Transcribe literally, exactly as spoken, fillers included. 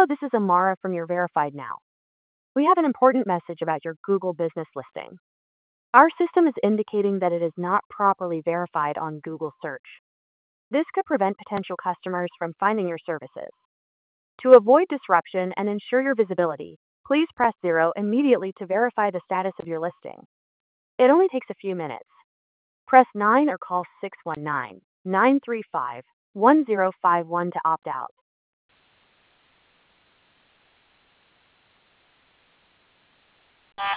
Hello, this is Amara from your Verified Now. We have an important message about your Google business listing. Our system is indicating that it is not properly verified on Google search. This could prevent potential customers from finding your services. To avoid disruption and ensure your visibility, please press zero immediately to verify the status of your listing. It only takes a few minutes. Press nine or call six one nine, nine three five, one zero five one to opt out.